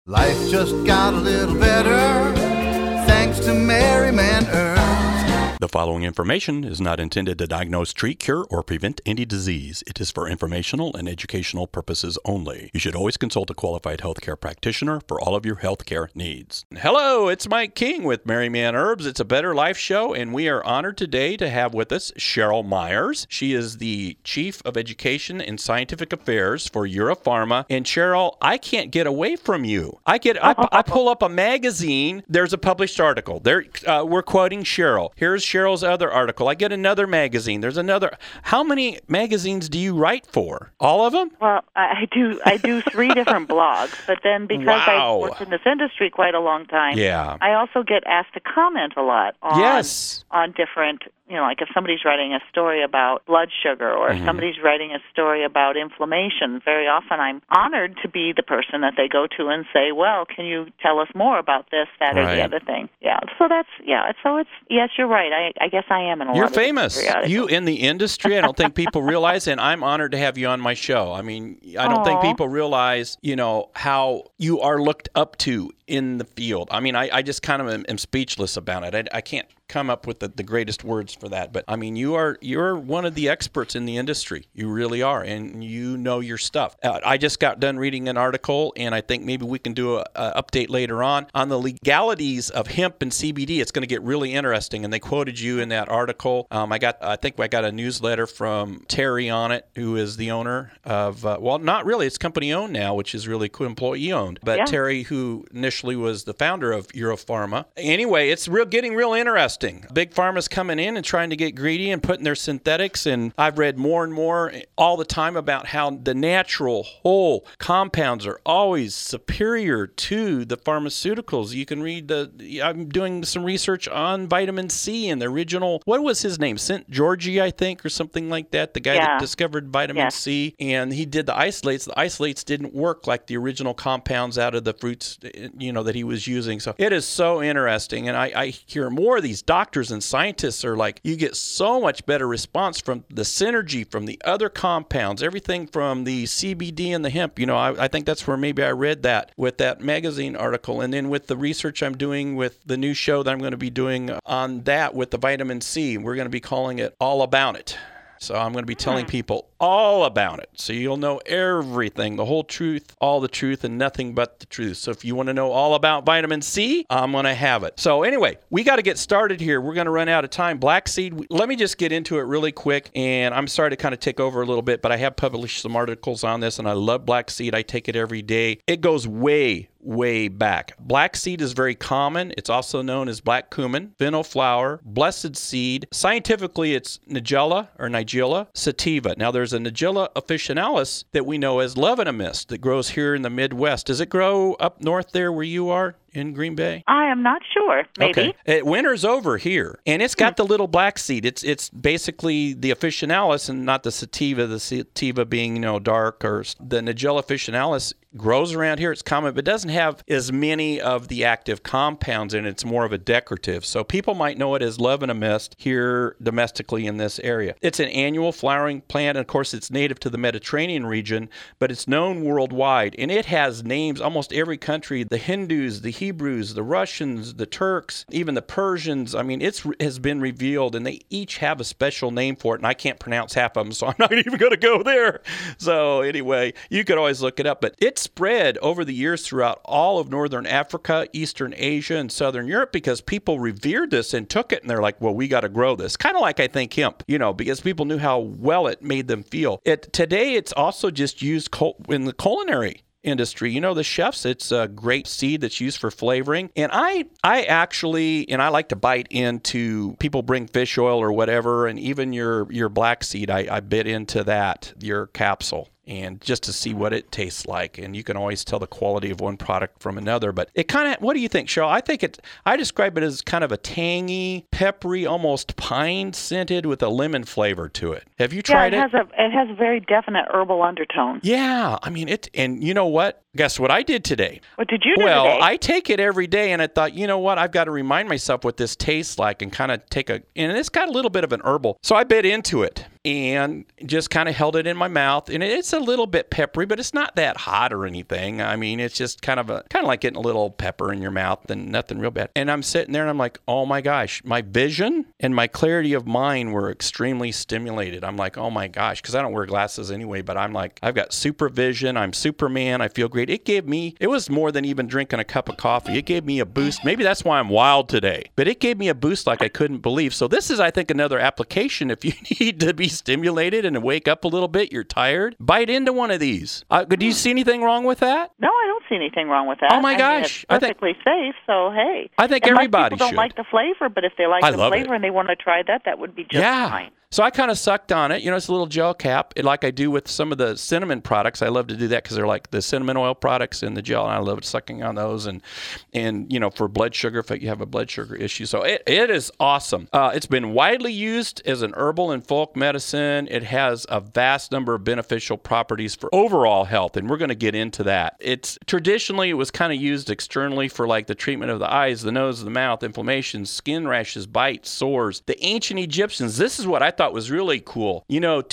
Life just got a little better thanks to Merryman Herbs. The following information is not intended to diagnose, treat, cure, or prevent any disease. It is for informational and educational purposes only. You should always consult a qualified healthcare practitioner for all of your healthcare needs. Hello, it's Mike King with Merryman Herbs. It's a Better Life show, and we are honored today to have with us Cheryl Myers. She is the Chief of Education and Scientific Affairs for Europharma. And Cheryl, I can't get away from you. I pull up a magazine. There's a published article. We're quoting Cheryl. Here's Cheryl's other article. I get another magazine. There's another. How many magazines do you write for? All of them? Well, I do 3 different blogs, but then because I've worked in this industry quite a long time, I also get asked to comment a lot on different, like if somebody's writing a story about blood sugar or if somebody's writing a story about inflammation, very often I'm honored to be the person that they go to and say, well, can you tell us more about this, that, or the other thing? Yeah. So yes, you're right. I guess I am in a lot of You're famous. You in the industry, I don't think people realize, and I'm honored to have you on my show. I mean, I don't think people realize, how you are looked up to in the field. I mean, I just kind of am speechless about it. I can't come up with the greatest words for that, but I mean, you're one of the experts in the industry. You really are, and you know your stuff. I just got done reading an article, and I think maybe we can do a update later on the legalities of hemp and CBD. It's going to get really interesting, and they quoted you in that article. I think I got a newsletter from Terry on it, who is the owner of not really, it's company owned now, which is really cool, employee owned, but Terry, who initially was the founder of Europharma. Anyway, it's getting real interesting. Big Pharma's coming in and trying to get greedy and putting their synthetics, and I've read more and more all the time about how the natural whole compounds are always superior to the pharmaceuticals. You can read I'm doing some research on vitamin C and the original, what was his name? St. Georgi, I think, or something like that, the guy that discovered vitamin C, and he did the isolates. The isolates didn't work like the original compounds out of the fruits, that he was using. So it is so interesting, and I hear more of these doctors and scientists are like, you get so much better response from the synergy from the other compounds, everything from the CBD and the hemp. I think that's where maybe I read that with that magazine article. And then with the research I'm doing with the new show that I'm going to be doing on that with the vitamin C, we're going to be calling it All About It. So I'm going to be telling people all about it. So you'll know everything, the whole truth, all the truth, and nothing but the truth. So if you want to know all about vitamin C, I'm going to have it. So anyway, we got to get started here. We're going to run out of time. Black seed, let me just get into it really quick. And I'm sorry to kind of take over a little bit, but I have published some articles on this, and I love black seed. I take it every day. It goes way back. Black seed is very common. It's also known as black cumin, fennel flower, blessed seed. Scientifically, it's Nigella sativa. Now, there's a Nigella officinalis that we know as Lebanon mist that grows here in the Midwest. Does it grow up north there where you are in Green Bay? I am not sure. Maybe. Okay. Winter's over here, and it's got the little black seed. It's basically the officinalis and not the sativa. The sativa being dark, or the Nigella officinalis grows around here. It's common, but doesn't have as many of the active compounds in it. It's more of a decorative. So people might know it as Lebanon mist here domestically in this area. It's an annual flowering plant, and of course it's native to the Mediterranean region, but it's known worldwide, and it has names almost every country. The Hindus, the Hebrews, the Russians, the Turks, even the Persians. I mean, it has been revealed, and they each have a special name for it, and I can't pronounce half of them, so I'm not even going to go there. So anyway, you could always look it up, but it's spread over the years throughout all of Northern Africa, Eastern Asia, and Southern Europe because people revered this and took it, and they're like, well, we got to grow this. Kind of like I think hemp, because people knew how well it made them feel. Today, it's also just used in the culinary industry. The chefs, it's a great seed that's used for flavoring. And I like to bite into, people bring fish oil or whatever, and even your black seed, I bit into that, your capsule. And just to see what it tastes like. And you can always tell the quality of one product from another. But it kind of, what do you think, Cheryl? I describe it as kind of a tangy, peppery, almost pine scented with a lemon flavor to it. Have you tried it? It has a very definite herbal undertone. Yeah. I mean, and you know what? Guess what I did today? What did you do today? Well, I take it every day, and I thought, you know what? I've got to remind myself what this tastes like and kind of and it's got a little bit of an herbal. So I bit into it and just kind of held it in my mouth. And it's a little bit peppery, but it's not that hot or anything. I mean, it's just kind of like getting a little pepper in your mouth and nothing real bad. And I'm sitting there and I'm like, oh my gosh, my vision and my clarity of mind were extremely stimulated. I'm like, oh my gosh, because I don't wear glasses anyway, but I'm like, I've got super vision. I'm Superman. I feel great. It was more than even drinking a cup of coffee. It gave me a boost. Maybe that's why I'm wild today, but it gave me a boost like I couldn't believe. So this is, I think, another application. If you need to be stimulated and wake up a little bit, you're tired, bite into one of these. Do you see anything wrong with that? No, I don't see anything wrong with that. Oh my gosh. I mean, it's perfectly safe, so hey. I think everybody people should. don't like the flavor, but if they like the flavor and they want to try that would be just fine. So I kind of sucked on it. It's a little gel cap, like I do with some of the cinnamon products. I love to do that because they're like the cinnamon oil products in the gel, and I love sucking on those. And for blood sugar, if you have a blood sugar issue. So it is awesome. It's been widely used as an herbal and folk medicine. It has a vast number of beneficial properties for overall health, and we're going to get into that. Traditionally, it was kind of used externally for like the treatment of the eyes, the nose, the mouth, inflammation, skin rashes, bites, sores. The ancient Egyptians, this is what I thought was really cool.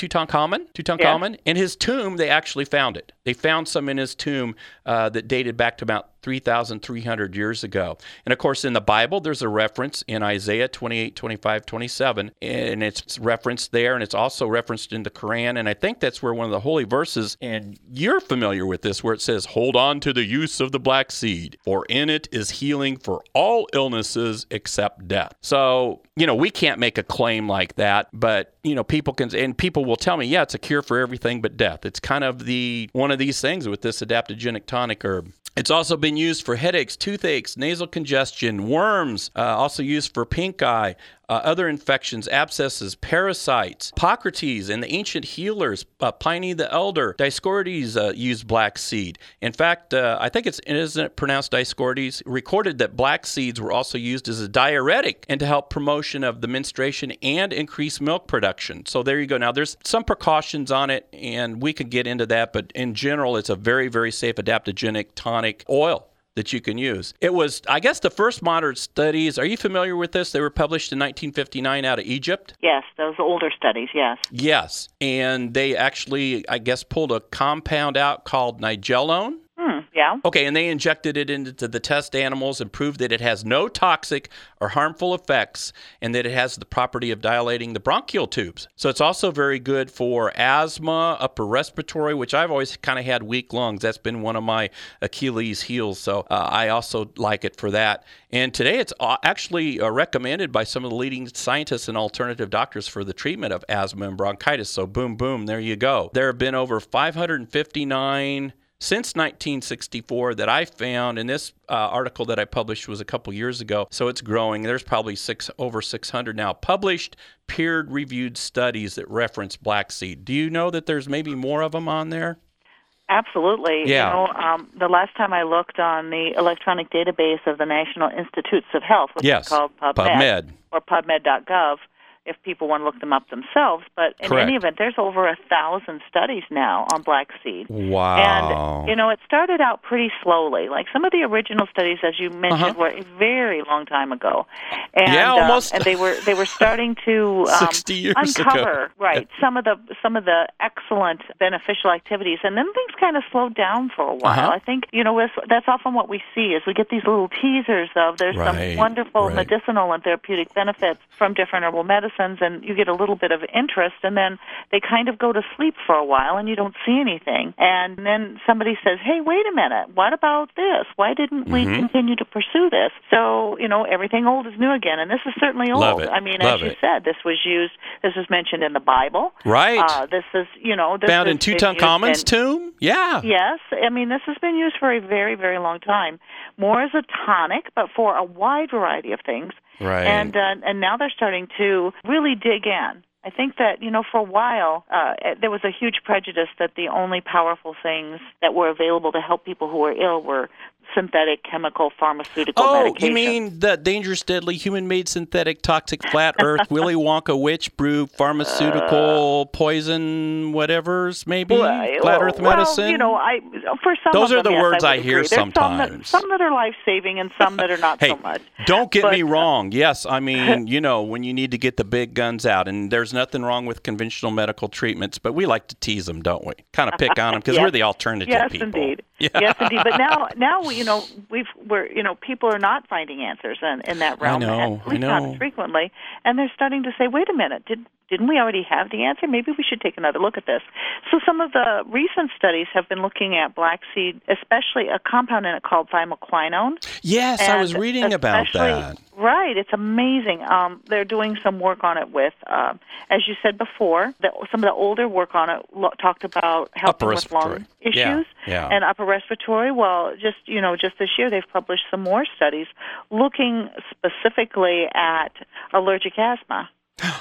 Tutankhamun? In his tomb, they actually found it. They found some in his tomb that dated back to about 3,300 years ago. And of course, in the Bible, there's a reference in Isaiah 28, 25, 27, and it's referenced there, and it's also referenced in the Quran. And I think that's where one of the holy verses, and you're familiar with this, where it says, hold on to the use of the black seed, for in it is healing for all illnesses except death. So, we can't make a claim like that, but people can, and people will tell me, yeah, it's a cure for everything but death. It's kind of one of these things with this adaptogenic tonic herb. It's also been used for headaches, toothaches, nasal congestion, worms, also used for pink eye, other infections, abscesses, parasites. Hippocrates and the ancient healers, Pliny the Elder, Dioscorides used black seed. In fact, I think isn't it pronounced Dioscorides, recorded that black seeds were also used as a diuretic and to help promotion of the menstruation and increase milk production. So there you go. Now, there's some precautions on it, and we could get into that, but in general, it's a very, very safe adaptogenic tonic oil that you can use. It was, I guess, the first modern studies. Are you familiar with this? They were published in 1959 out of Egypt. Yes, those older studies, yes. Yes, and they actually, I guess, pulled a compound out called nigellone. Yeah. Okay, and they injected it into the test animals and proved that it has no toxic or harmful effects and that it has the property of dilating the bronchial tubes. So it's also very good for asthma, upper respiratory, which I've always kind of had weak lungs. That's been one of my Achilles heels, so I also like it for that. And today it's actually recommended by some of the leading scientists and alternative doctors for the treatment of asthma and bronchitis. So boom, boom, there you go. There have been over 559 since 1964 that I found, and this article that I published was a couple years ago, so it's growing. There's probably over 600 now published, peer-reviewed studies that reference black seed. Do you know that there's maybe more of them on there? Absolutely. Yeah. The last time I looked on the electronic database of the National Institutes of Health, which is called PubMed, or PubMed.gov, if people want to look them up themselves. But in any event, there's over 1,000 studies now on black seed. Wow. And, it started out pretty slowly. Like some of the original studies, as you mentioned, were a very long time ago. And, almost. And they were starting to 60 years uncover, ago. some of the excellent beneficial activities. And then things kind of slowed down for a while. I think, that's often what we see is we get these little teasers of there's some wonderful medicinal and therapeutic benefits from different herbal medicines, and you get a little bit of interest, and then they kind of go to sleep for a while, and you don't see anything. And then somebody says, hey, wait a minute, what about this? Why didn't we continue to pursue this? So, everything old is new again, and this is certainly old. Love it. I mean, as you said, this was mentioned in the Bible. Right. This is, found in Tutankhamun's tomb? Yeah. Yes. I mean, this has been used for a very, very long time. More as a tonic, but for a wide variety of things. Right. And now they're starting to really dig in. I think that, for a while, there was a huge prejudice that the only powerful things that were available to help people who were ill were synthetic chemical pharmaceutical medication. Oh, you mean the dangerous, deadly, human-made, synthetic, toxic, flat Earth, Willy Wonka, witch brew, pharmaceutical, poison, whatever's maybe, flat Earth medicine? For some those of are them, the words I I hear sometimes. Some that are life-saving and some that are not so much. Don't get me wrong. Yes, I mean, when you need to get the big guns out, and there's nothing wrong with conventional medical treatments, but we like to tease them, don't we? Kind of pick on them because we're the alternative people. Indeed. Yeah. Yes, indeed. But now people are not finding answers in that realm. At least not frequently, and they're starting to say, "Wait a minute, didn't we already have the answer? Maybe we should take another look at this." So some of the recent studies have been looking at black seed, especially a compound in it called thymoquinone. Yes, I was reading about that. Right, it's amazing. They're doing some work on it with, as you said before, some of the older work on it talked about helping with lung issues and upper respiratory. Well, just this year they've published some more studies looking specifically at allergic asthma.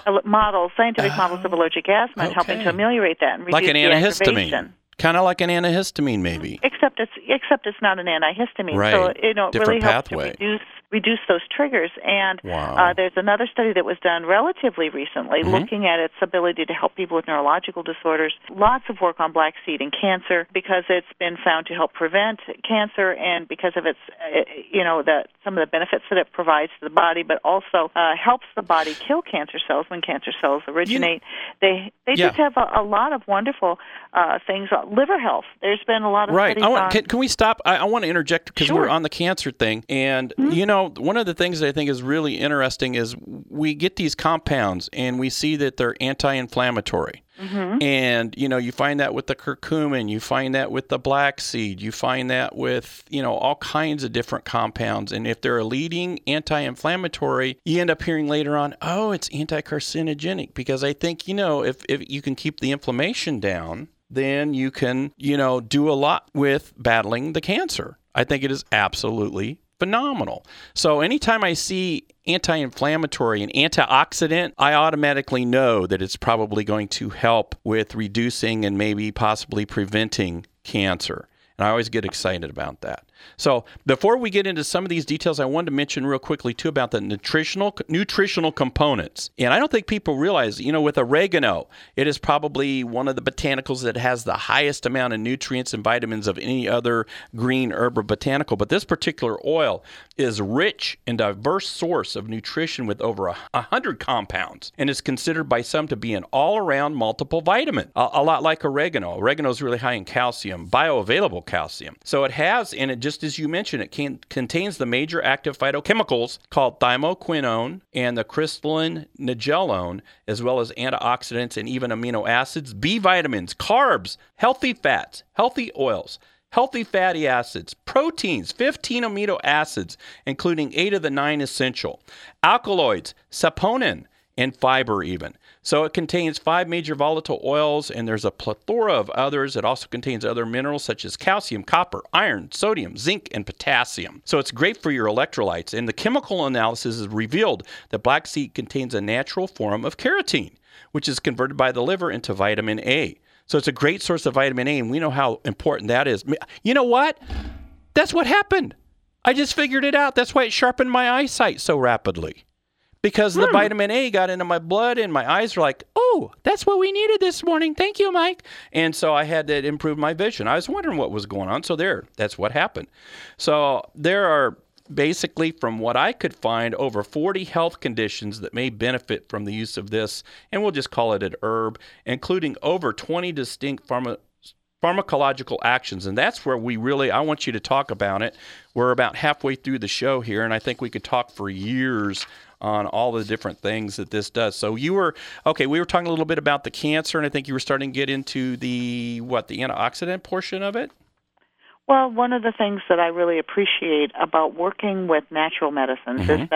Scientific models of allergic asthma and helping to ameliorate that and reduce like an antihistamine. Activation. Kind of like an antihistamine, maybe. Except it's not an antihistamine. Right. So it really helps pathway. to reduce those triggers. And there's another study that was done relatively recently looking at its ability to help people with neurological disorders. Lots of work on black seed and cancer because it's been found to help prevent cancer and because of its, some of the benefits that it provides to the body, but also helps the body kill cancer cells when cancer cells originate. They just have a lot of wonderful things. Liver health. There's been a lot of studies on... Can we stop? I want to interject because we're on the cancer thing. And, one of the things that I think is really interesting is we get these compounds and we see that they're anti-inflammatory. And, you find that with the curcumin, you find that with the black seed, you find that with, all kinds of different compounds. And if they're a leading anti-inflammatory, you end up hearing later on, oh, it's anti-carcinogenic. Because I think, if you can keep the inflammation down, then you can, do a lot with battling the cancer. I think it is absolutely phenomenal. So anytime I see anti-inflammatory and antioxidant, I automatically know that it's probably going to help with reducing and maybe possibly preventing cancer. And I always get excited about that. So before we get into some of these details, I wanted to mention real quickly, too, about the nutritional components. And I don't think people realize, with oregano, it is probably one of the botanicals that has the highest amount of nutrients and vitamins of any other green herb or botanical. But this particular oil is rich and diverse source of nutrition with over 100 compounds and is considered by some to be an all-around multiple vitamin, a lot like oregano. Oregano is really high in calcium, bioavailable calcium. So it has in it, just as you mentioned, it contains the major active phytochemicals called thymoquinone and the crystalline nigellone, as well as antioxidants and even amino acids, B vitamins, carbs, healthy fats, healthy oils, healthy fatty acids, proteins, 15 amino acids, including 8 of the 9 essential, alkaloids, saponin, and fiber even. So it contains 5 major volatile oils, and there's a plethora of others. It also contains other minerals such as calcium, copper, iron, sodium, zinc, and potassium. So it's great for your electrolytes. And the chemical analysis has revealed that black seed contains a natural form of carotene, which is converted by the liver into vitamin A. So it's a great source of vitamin A, and we know how important that is. You know what? That's what happened. I just figured it out. That's why it sharpened my eyesight so rapidly. Because the vitamin A got into my blood and my eyes were like, oh, that's what we needed this morning. Thank you, Mike. And so I had to improve my vision. I was wondering what was going on. So that's what happened. So there are basically, from what I could find, over 40 health conditions that may benefit from the use of this. And we'll just call it an herb, including over 20 distinct pharmacological actions. And that's where I want you to talk about it. We're about halfway through the show here, and I think we could talk for years on all the different things that this does. So we were talking a little bit about the cancer, and I think you were starting to get into the antioxidant portion of it? Well, one of the things that I really appreciate about working with natural medicines is that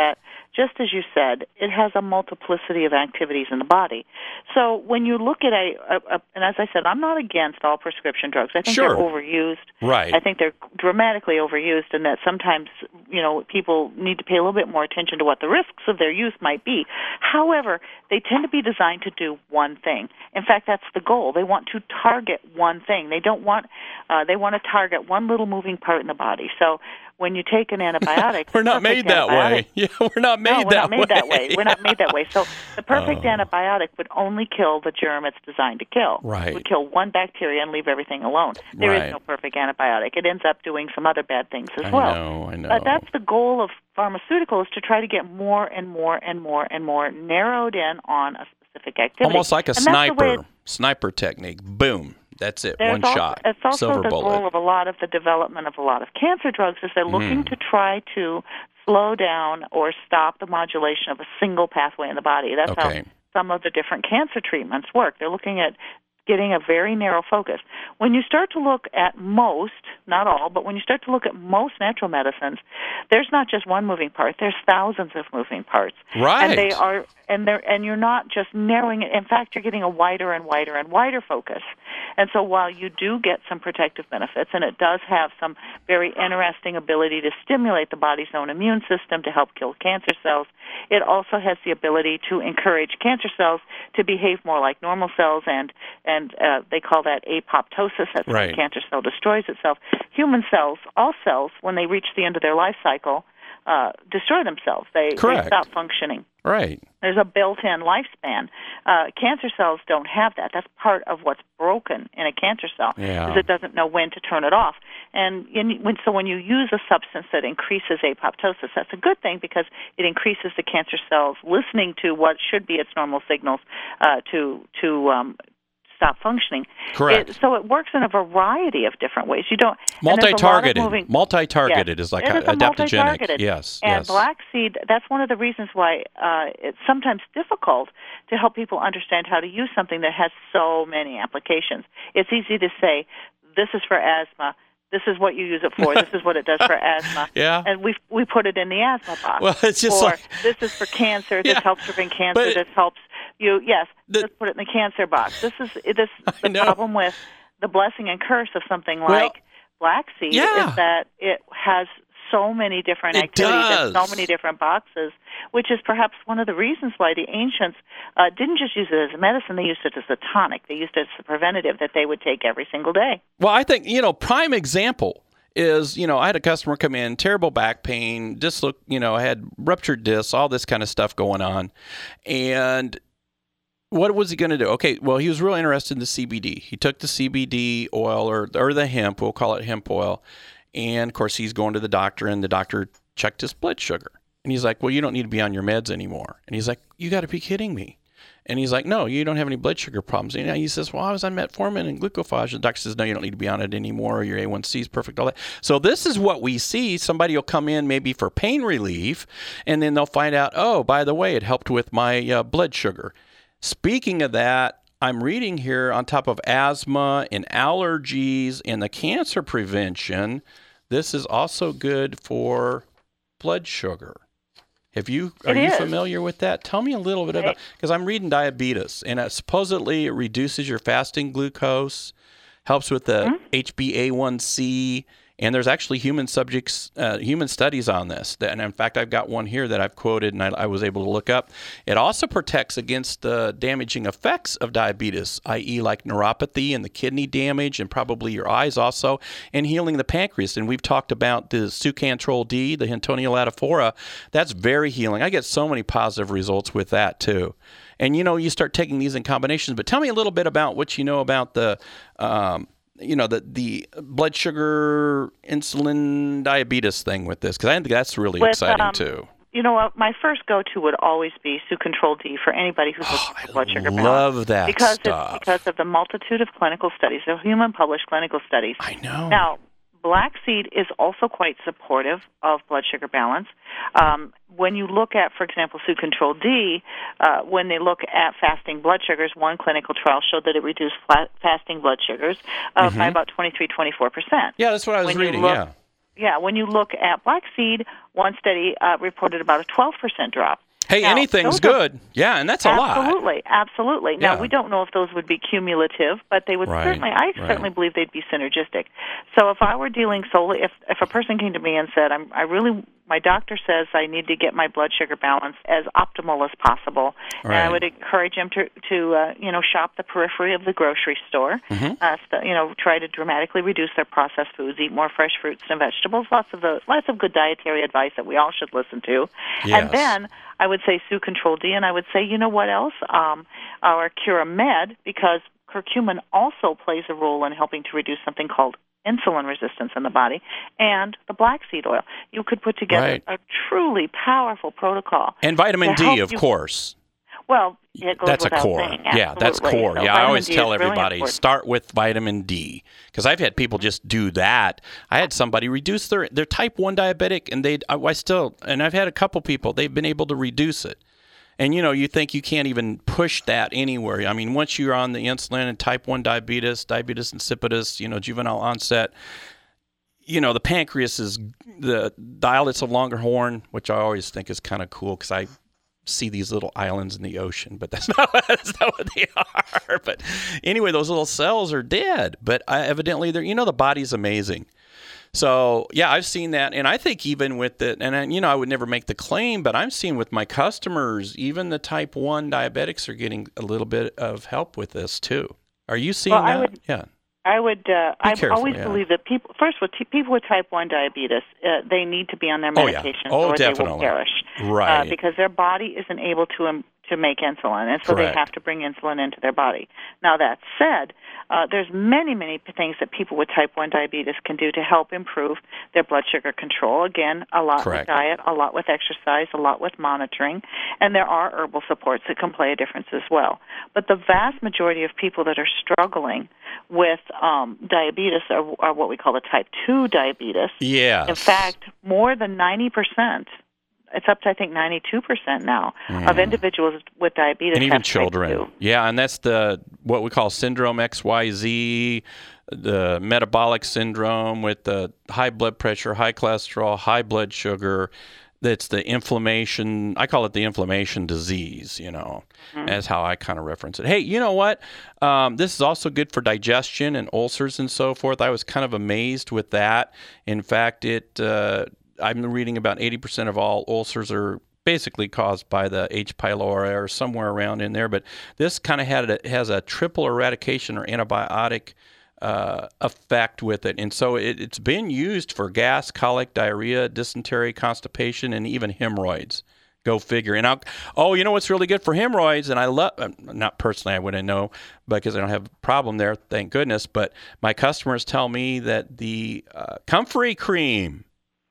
just as you said, it has a multiplicity of activities in the body. So when you look at and as I said, I'm not against all prescription drugs. I think they're overused. Right. I think they're dramatically overused, and that sometimes, people need to pay a little bit more attention to what the risks of their use might be. However, they tend to be designed to do one thing. In fact, that's the goal. They want to target one thing. They want to target one little moving part in the body. So when you take an antibiotic, we're not made that way. Yeah, we're not made that way. We're not made that way. So the perfect antibiotic would only kill the germ it's designed to kill. Right. It would kill one bacteria and leave everything alone. There is no perfect antibiotic. It ends up doing some other bad things as well. I know. But that's the goal of pharmaceuticals, to try to get more and more and more and more narrowed in on a specific activity. Almost like a sniper technique. Boom. That's it. One shot. It's also silver the bullet. goal of a lot of the development of a lot of cancer drugs, is they're looking to try to slow down or stop the modulation of a single pathway in the body. That's how some of the different cancer treatments work. They're looking at getting a very narrow focus. When you start to look at most, not all, but when you start to look at most natural medicines, there's not just one moving part. There's thousands of moving parts. Right. And you're not just narrowing it. In fact, you're getting a wider and wider and wider focus. And so while you do get some protective benefits, and it does have some very interesting ability to stimulate the body's own immune system to help kill cancer cells, it also has the ability to encourage cancer cells to behave more like normal cells, and they call that apoptosis. That's when the cancer cell destroys itself. Human cells, all cells, when they reach the end of their life cycle, destroy themselves. They stop functioning. Right. There's a built-in lifespan. Cancer cells don't have that. That's part of what's broken in a cancer cell, is it doesn't know when to turn it off. And when you use a substance that increases apoptosis, that's a good thing, because it increases the cancer cells listening to what should be its normal signals to stop functioning. Correct. So it works in a variety of different ways. You don't multi-targeted. Multi-targeted is like adaptogenic. Multi-targeted. Yes. And black seed. That's one of the reasons why it's sometimes difficult to help people understand how to use something that has so many applications. It's easy to say, this is for asthma. This is what you use it for. This is what it does for asthma. Yeah. And we put it in the asthma box. Well, it's just this is for cancer. This helps prevent cancer. This helps you. Yes. Let's put it in the cancer box. The problem with the blessing and curse of something like black seed is that it has so many different activities and so many different boxes, which is perhaps one of the reasons why the ancients didn't just use it as a medicine. They used it as a tonic. They used it as a preventative that they would take every single day. Well, I think, prime example is, I had a customer come in, terrible back pain, I had ruptured discs, all this kind of stuff going on. And what was he going to do? Okay, well, he was really interested in the CBD. He took the CBD oil or the hemp, we'll call it hemp oil. And, of course, he's going to the doctor, and the doctor checked his blood sugar. And he's like, well, you don't need to be on your meds anymore. And he's like, you got to be kidding me. And he's like, no, you don't have any blood sugar problems. And he says, well, I was on metformin and glucophage. And the doctor says, no, you don't need to be on it anymore. Your A1C is perfect, all that. So this is what we see. Somebody will come in maybe for pain relief, and then they'll find out, oh, by the way, it helped with my blood sugar. Speaking of that, I'm reading here, on top of asthma and allergies and the cancer prevention, this is also good for blood sugar. Are you familiar with that? Tell me a little bit about, because I'm reading diabetes, and supposedly it reduces your fasting glucose, helps with the HbA1c, and there's actually human studies on this. And in fact, I've got one here that I've quoted and I was able to look up. It also protects against the damaging effects of diabetes, i.e. like neuropathy and the kidney damage, and probably your eyes also, and healing the pancreas. And we've talked about the Sucantrol D, the Hintonia elatifora. That's very healing. I get so many positive results with that too. And you start taking these in combinations. But tell me a little bit about what you know about the the blood sugar, insulin, diabetes thing with this, because I think that's really exciting too. My first go-to would always be Sucantrol D for anybody who's looking for blood sugar balance. I love that stuff. Because of the multitude of clinical studies, the human published clinical studies. I know. Now, black seed is also quite supportive of blood sugar balance. When you look at, for example, Sucantrol D, when they look at fasting blood sugars, one clinical trial showed that it reduced fasting blood sugars by about 23-24%. Yeah, that's what I was reading, when you look at black seed, one study reported about a 12% drop. Hey, now, anything's good. Yeah, and that's a lot. Absolutely. Now, we don't know if those would be cumulative, but they would I certainly believe they'd be synergistic. So if I were dealing solely, if a person came to me and said, my doctor says I need to get my blood sugar balance as optimal as possible, and I would encourage them to shop the periphery of the grocery store, try to dramatically reduce their processed foods, eat more fresh fruits and vegetables, lots of good dietary advice that we all should listen to. Yes. And then I would say Sue Control D, and I would say, you know what else? Our Cura Med, because curcumin also plays a role in helping to reduce something called insulin resistance in the body, and the black seed oil. You could put together a truly powerful protocol. And vitamin D, of course. Well, it goes that's a without core. saying. Yeah, that's core. So yeah, I always D tell everybody, really start with vitamin D, because I've had people just do that. I had somebody reduce their type 1 diabetic, and I've had a couple people, they've been able to reduce it. And, you think you can't even push that anywhere. I mean, once you're on the insulin and type 1 diabetes insipidus, juvenile onset, the pancreas is the islets of Langerhorn, which I always think is kind of cool because I see these little islands in the ocean, but that's not what they are. But anyway, those little cells are dead. But evidently, they're, the body's amazing. So, yeah, I've seen that. And I think even with it, and I would never make the claim, but I'm seeing with my customers, even the type 1 diabetics are getting a little bit of help with this too. Are you seeing that? I always believe that people with type 1 diabetes, they need to be on their medication or definitely. They will perish. Right. Because their body isn't able to make insulin, and so Correct. They have to bring insulin into their body. Now, that said, there's many, many things that people with type 1 diabetes can do to help improve their blood sugar control. Again, a lot Correct. with diet, a lot with exercise, a lot with monitoring, and there are herbal supports that can play a difference as well. But the vast majority of people that are struggling with diabetes are what we call the type 2 diabetes. Yes. In fact, more than 90%, it's up to, I think, 92% now of individuals with diabetes and even have children. Type 2. Yeah, and that's what we call syndrome XYZ, the metabolic syndrome with the high blood pressure, high cholesterol, high blood sugar. That's the inflammation. I call it the inflammation disease, That's how I kind of reference it. Hey, you know what? This is also good for digestion and ulcers and so forth. I was kind of amazed with that. In fact, I'm reading about 80% of all ulcers are basically caused by the H. pylori or somewhere around in there. But this kind of has a triple eradication or antibiotic effect with it. And so it's been used for gas, colic, diarrhea, dysentery, constipation, and even hemorrhoids. Go figure. And you know what's really good for hemorrhoids? And I love, not personally, I wouldn't know because I don't have a problem there, thank goodness. But my customers tell me that the Comfrey cream,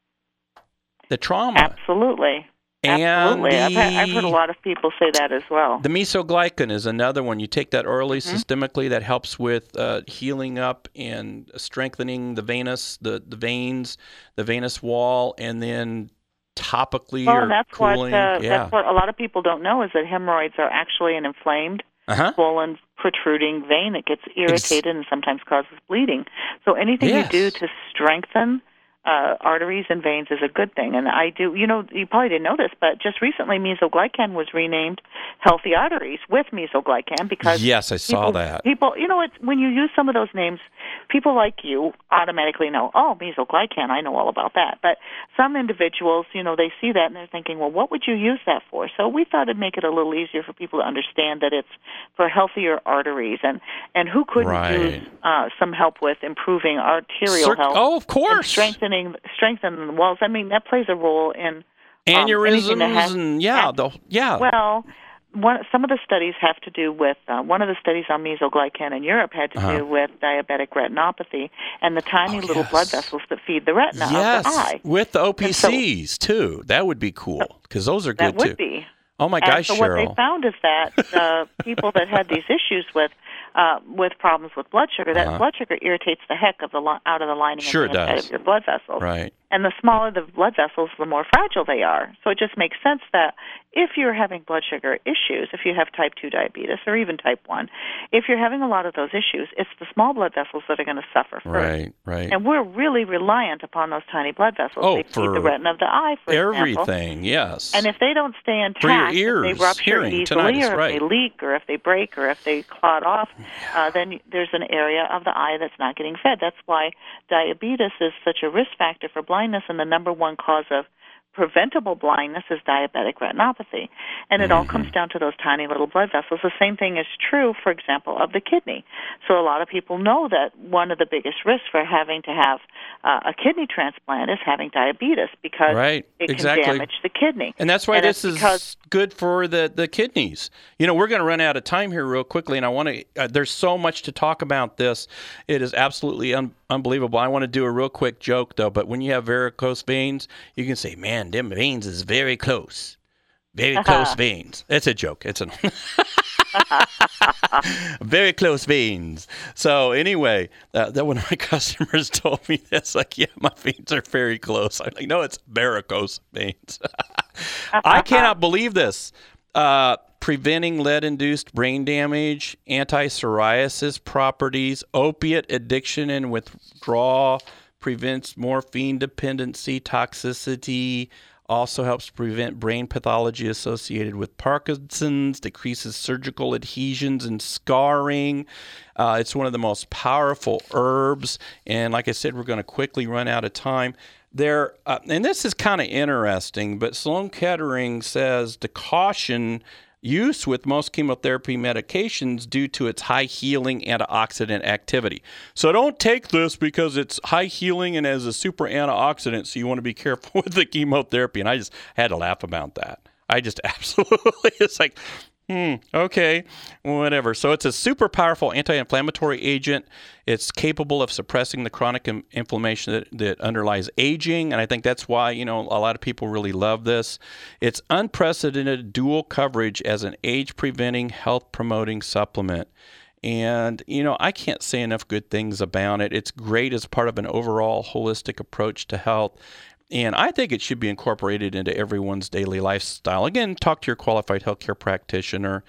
the trauma. Absolutely. I've heard a lot of people say that as well. The mesoglycan is another one. You take that orally systemically. That helps with healing up and strengthening the veins, the venous wall, and then topically cooling. That's what a lot of people don't know is that hemorrhoids are actually an inflamed, swollen, protruding vein that gets irritated and sometimes causes bleeding. So anything you do to strengthen arteries and veins is a good thing. And I do, you probably didn't know this, but just recently Mesoglycan was renamed Healthy Arteries with Mesoglycan because yes, I saw that. People, when you use some of those names, people like you automatically know, Mesoglycan, I know all about that. But some individuals, they see that and they're thinking, well, what would you use that for? So we thought it'd make it a little easier for people to understand that it's for healthier arteries and who couldn't use some help with improving arterial health. Oh, of course. Strengthening the walls. I mean, that plays a role in aneurysms Well, some of the studies have to do with one of the studies on Mesoglycan in Europe had to do with diabetic retinopathy and the tiny little blood vessels that feed the retina of the eye. With the OPCs too. That would be cool because those are good too. That would be. Oh my gosh, so Cheryl. What they found is that people that had these issues with problems with blood sugar, that blood sugar irritates the heck out of the lining of the inside of your blood vessels. Right. And the smaller the blood vessels, the more fragile they are. So it just makes sense that if you're having blood sugar issues, if you have type 2 diabetes or even type 1, if you're having a lot of those issues, it's the small blood vessels that are going to suffer first. Right. And we're really reliant upon those tiny blood vessels. Oh, they feed the retina of the eye, for everything, example. yes. And if they don't stay intact, for your ears, if they rupture hearing, easily, tinnitus, or if they leak, or if they break, or if they clot off, then there's an area of the eye that's not getting fed. That's why diabetes is such a risk factor for blindness, and the number one cause of preventable blindness is diabetic retinopathy. And it all comes down to those tiny little blood vessels. The same thing is true, for example, of the kidney. So a lot of people know that one of the biggest risks for having to have a kidney transplant is having diabetes, because it can damage the kidney. And that's why this is good for the kidneys. You know, we're going to run out of time here real quickly, and I want to there's so much to talk about this. It is absolutely unbelievable. I want to do a real quick joke, though. But when you have varicose veins, you can say, man, them veins is very close. Very close veins. It's a joke. It's a very close veins. So anyway, that one of my customers told me this, like, yeah, my veins are very close. I'm like, no, it's varicose veins. I cannot believe this. Preventing lead-induced brain damage, anti-psoriasis properties, opiate addiction and withdrawal, prevents morphine dependency, toxicity, also helps prevent brain pathology associated with Parkinson's, decreases surgical adhesions and scarring. It's one of the most powerful herbs. And like I said, we're going to quickly run out of time. There, and this is kind of interesting, but Sloan Kettering says to caution use with most chemotherapy medications due to its high healing antioxidant activity. So don't take this because it's high healing and as a super antioxidant, so you want to be careful with the chemotherapy. And I just had to laugh about that. I just absolutely, it's like, okay, whatever. So it's a super powerful anti-inflammatory agent. It's capable of suppressing the chronic inflammation that underlies aging, and I think that's why, you know, a lot of people really love this. It's unprecedented dual coverage as an age-preventing, health-promoting supplement. And, you know, I can't say enough good things about it. It's great as part of an overall holistic approach to health. And I think it should be incorporated into everyone's daily lifestyle. Again, talk to your qualified healthcare practitioner.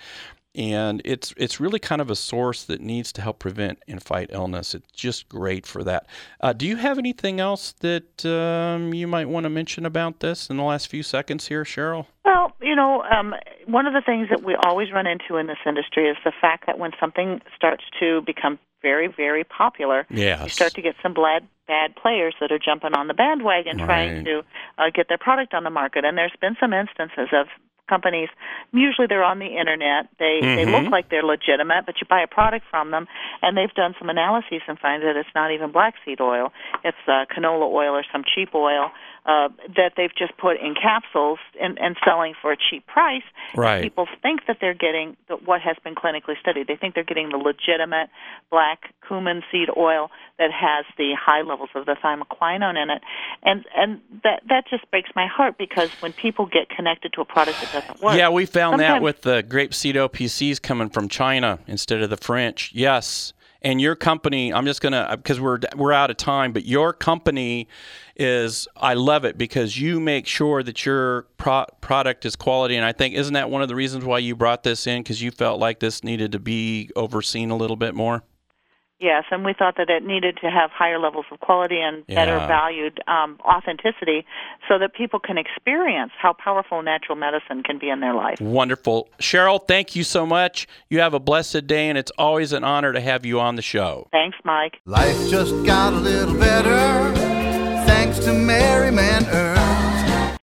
And it's really kind of a source that needs to help prevent and fight illness. It's just great for that. Do you have anything else that you might want to mention about this in the last few seconds here, Cheryl? Well, you know, one of the things that we always run into in this industry is the fact that when something starts to become very, very popular, you start to get some bad players that are jumping on the bandwagon trying to get their product on the market. And there's been some instances of companies, usually they're on the internet, they look like they're legitimate, but you buy a product from them, and they've done some analyses and find that it's not even black seed oil. It's canola oil or some cheap oil that they've just put in capsules and selling for a cheap price. Right. People think that they're getting what has been clinically studied. They think they're getting the legitimate black cumin seed oil that has the high levels of the thymoquinone in it. And that just breaks my heart, because when people get connected to a product that doesn't work. Yeah, we found that with the grapeseed OPCs coming from China instead of the French. Yes. And your company, I'm just going to, because we're out of time, but your company is, I love it because you make sure that your product is quality. And I think, isn't that one of the reasons why you brought this in, because you felt like this needed to be overseen a little bit more? Yes, and we thought that it needed to have higher levels of quality and better valued authenticity so that people can experience how powerful natural medicine can be in their life. Wonderful. Cheryl, thank you so much. You have a blessed day, and it's always an honor to have you on the show. Thanks, Mike. Life just got a little better thanks to Merriman Herbs.